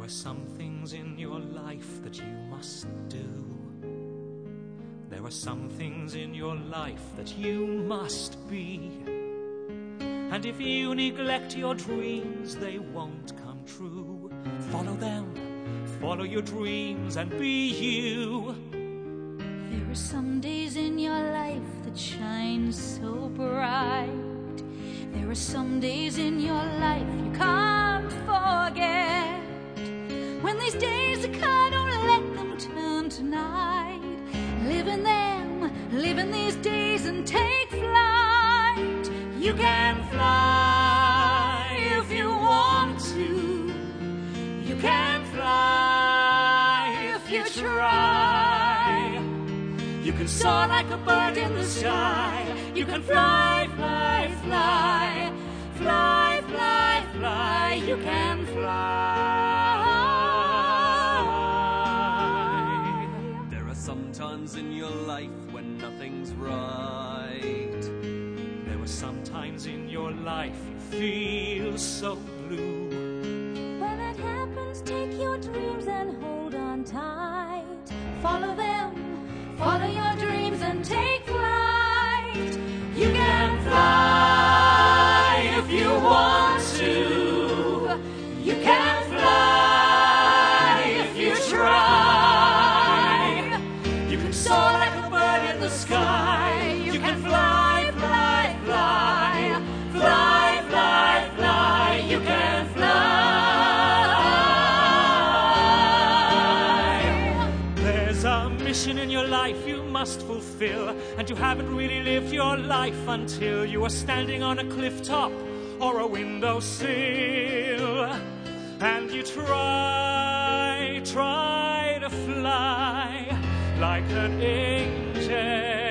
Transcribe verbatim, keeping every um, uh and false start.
some things in your life that you must do. There are some things in your life that you must be. And if you neglect your dreams, they won't come true. Follow them, follow your dreams and be you. There are some days in your life that shine so bright. There are some days in your life you can't forget. When these days occur, don't let them turn to night. Live in them, live in these days and take flight. You can fly if you want to. You can fly if you try. You can soar like a bird in the sky. You can fly, fly, fly. Fly, fly, fly. You can fly. There are some times in your life when nothing's right. There are some times in your life you feel so blue. When it happens, take your dreams and hold on tight. Follow them, follow your dreams and take flight. You can fly if you want to. You can fly if you try. You can soar like a bird in the sky. You can fly, fly, fly. Fly, fly, fly. You can fly. There's a mission in your life you must fulfill, and you haven't really lived your life until you are standing on a cliff top or a windowsill, and you try, try to fly like an angel.